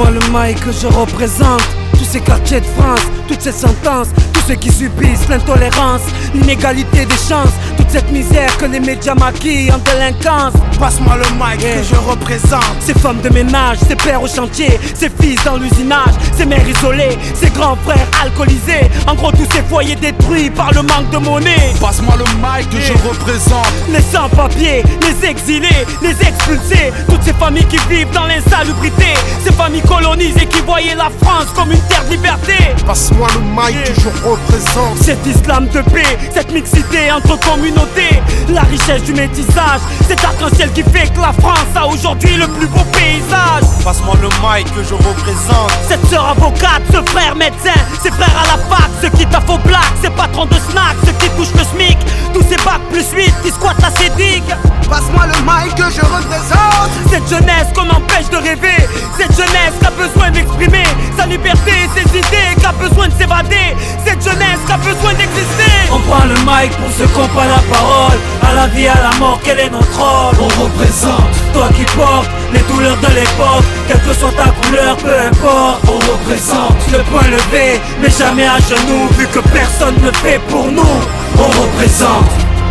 Passe-moi le mic que je représente tous ces quartiers de France, toutes ces sentences, tous ceux qui subissent l'intolérance, l'inégalité des chances, toute cette misère que les médias maquillent en délinquance. Passe-moi le mic que je représente ces femmes de ménage, ces pères au chantier, ces fils dans l'usinage, ces mères isolées, ces grands frères alcoolisés, en gros tous ces foyers détruits par le manque de monnaie. Passe-moi le mic que je représente les sans-papiers, les exilés, les expulsés, toutes ces familles qui vivent dans l'insalubrité, ces familles colonisées qui voyaient la France comme une terre de liberté. Passe-moi le mic que je représente cet islam de paix, cette mixité entre communautés, la richesse du métissage, cet arc-en-ciel qui fait que la France a aujourd'hui le plus beau paysage. Passe-moi le mic que je représente cette sœur avocate, ce frère médecin, ces frères à la fac, ceux qui taffent au black, ces patrons de snack, ceux qui touchent le SMIC, tous ces bacs plus 8 qui squattent la CEDIC. Passe-moi le mic que je représente cette jeunesse qu'on empêche de rêver, cette jeunesse qui a besoin d'exprimer sa liberté et ses idées, qui a besoin de s'évader, cette jeunesse qui a besoin d'exister. On prend le mic pour ceux qui n'ont pas la parole, à la vie, à la mort, quel est notre rôle? On représente toi qui portes les douleurs de l'époque, quelle que soit ta couleur, peu importe. On représente le point levé, mais jamais à genoux, vu que personne ne fait pour nous. On représente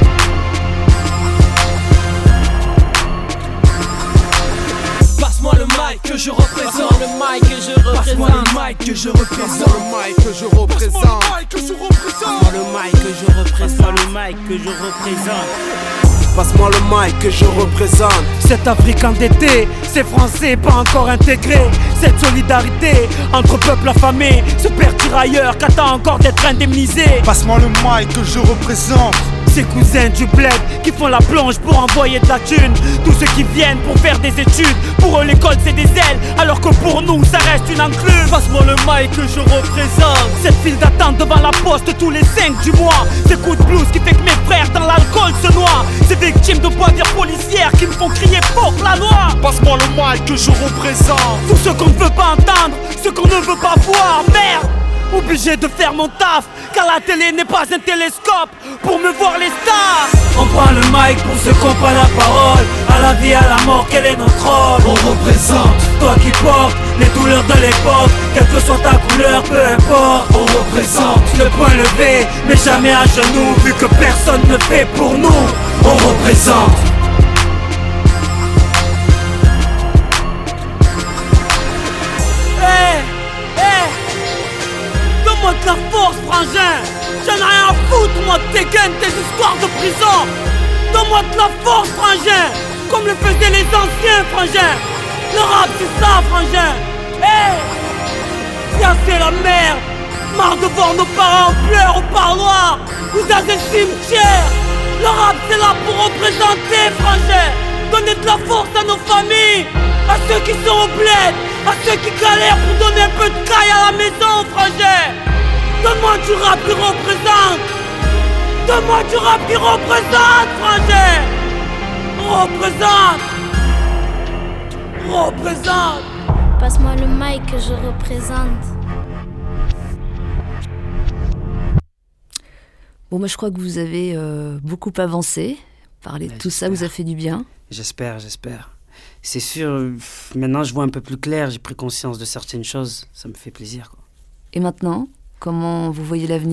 passe-moi le mic que je représente, le mic que je représente, passe-moi le mic que je représente, le mic que je représente, passe-moi le mic que je représente, le mic que je représente. Passe-moi le mic que je représente cette Afrique endettée, ces Français pas encore intégrés, cette solidarité entre peuples affamés, ce père tirailleur qui attend encore d'être indemnisé. Passe-moi le mic que je représente ces cousins du bled qui font la plonge pour envoyer de la thune, tous ceux qui viennent pour faire des études, pour eux l'école c'est des ailes, alors que pour nous ça reste une enclume. Passe-moi le mic que je représente cette file d'attente devant la poste tous les 5 du mois, ces coups de blues qui fait que mes frères dans l'alcool se noient, ces victimes de poignards policières qui me font crier fuck la loi. Passe-moi le mic que je représente tous ceux qu'on ne veut pas entendre, ceux qu'on ne veut pas voir, merde. Obligé de faire mon taf, car la télé n'est pas un télescope pour me voir les stars. On prend le mic pour ceux qui n'ont pas la parole, à la vie, à la mort, quel est notre rôle? On représente toi qui portes les douleurs de l'époque, quelle que soit ta couleur, peu importe. On représente le point levé, mais jamais à genoux, vu que personne ne fait pour nous. On représente donne-moi de la force, frangin. J'en ai rien à foutre, moi, de tes gains, tes histoires de prison. Donne-moi de la force, frangin, comme le faisaient les anciens, frangin. Le rap, c'est ça, frangin. Ça, c'est la merde. Marre de voir nos parents en pleurs au parloir ou dans un cimetière. Le rap, c'est là pour représenter, frangin. Donner de la force à nos familles, à ceux qui sont au bled, à ceux qui galèrent pour donner un peu de caille à la maison, frangin. Donne-moi du rap qui représente. Donne-moi du rap qui représente, frangin. Représente. Représente. Passe-moi le mic que je représente. Bon, moi je crois que vous avez beaucoup avancé. Parler de tout ça vous a fait du bien. J'espère. C'est sûr, maintenant je vois un peu plus clair, j'ai pris conscience de certaines choses, ça me fait plaisir, quoi. Et maintenant, comment vous voyez l'avenir ?